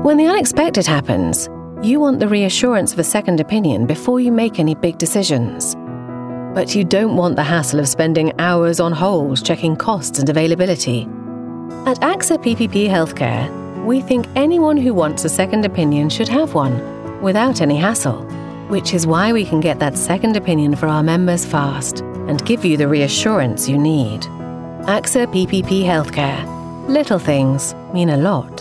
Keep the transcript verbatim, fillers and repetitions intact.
when the unexpected happens, you want the reassurance of a second opinion before you make any big decisions. But you don't want the hassle of spending hours on hold checking costs and availability. At AXA P P P Healthcare, we think anyone who wants a second opinion should have one, without any hassle, which is why we can get that second opinion for our members fast and give you the reassurance you need. AXA P P P Healthcare. Little things mean a lot.